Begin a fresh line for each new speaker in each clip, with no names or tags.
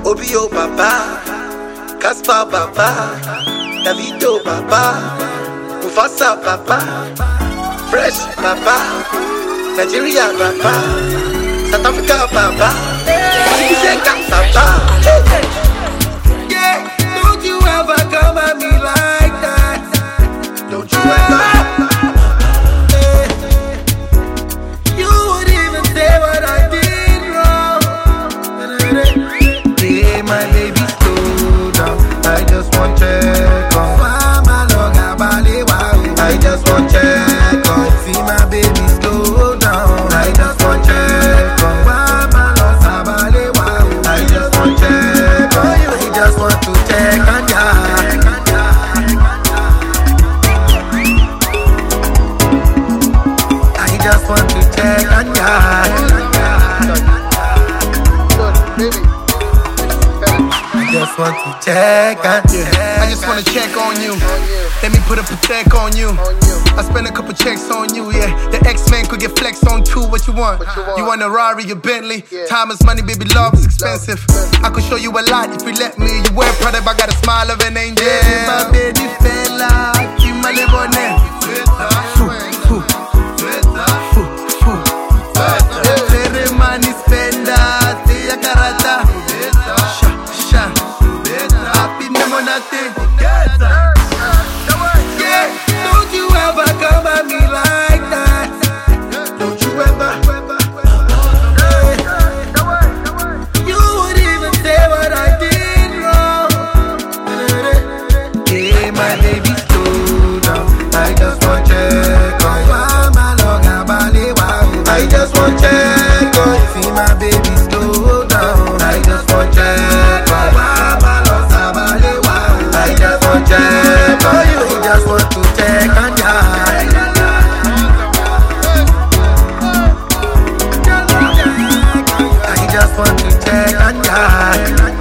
Obio Baba, Caspar Baba, Davido Baba, Mufasa Baba, Fresh Baba, Nigeria Baba, South Africa Baba, Zeka Baba. Yeah, don't you ever come at me like that. Don't you ever. You would even say what I did wrong. Hey, my baby, slow down. I just want check on. I just want check on. See my baby, slow down. I just want check on. I just want check on you. I just want to check on ya. I just want to check on ya. I just want to check on ya.
I just wanna check on you. Let me put a protect on you. I spend a couple checks on you, yeah. The X-Men could get flexed on too. What you want? You want a Rari, a Bentley? Time is money, baby, love is expensive. I could show you a lot if you let me. You wear Prada, but I got a smile of an angel. My baby fella, you my live on there. Money spender, stay a karata. Happy nemo nothing. Yeah, don't you ever come at me like that. Don't you ever. You would even say what I did wrong.
Hey, my baby, slow down. I just want check on. I just want check on. See my baby, slow down. I just want check on. I just want check on you. I just want to check on ya. I just want to check on ya.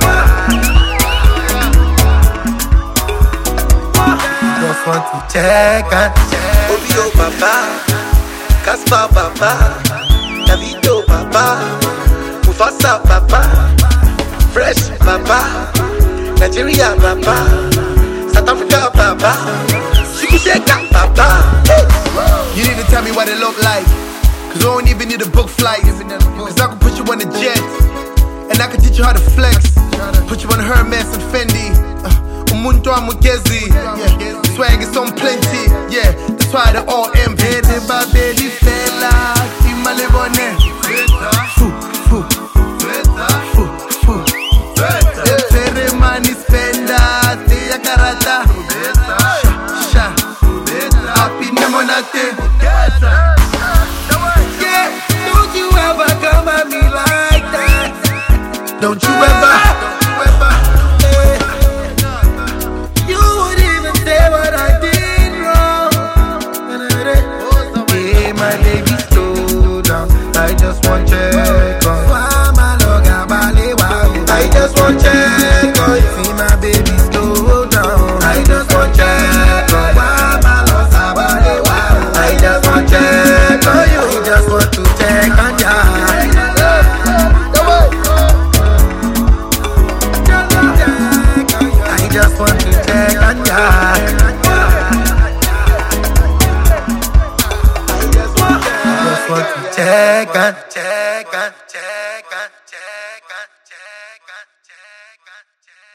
Just want to check on Obio Baba, Caspar Baba, Davido Baba, Mufasa Baba, Fresh Baba, Nigeria Baba, South Africa Baba, Zeka Baba.
You need to tell me what it look like, cause I don't even need a book flight. Cause I can put you on a jet, and I can teach you how to flex. Put you on Hermes and Fendi, Umuntu Amugezi. Yeah, swag is on plenty. Yeah, that's why they all envy. My baby fella, see my live on there. Money spender, stay a karata. Happy nemo nothing. Yeah, don't you ever come at me like that.
Don't you ever.
You would even say what I did wrong.
Hey, my baby, slow down. I just want check on. I just want check on. See my baby, slow down. I just want check on. I just want check on you. I just want to check on ya. I just want to check on ya. I just want to check on.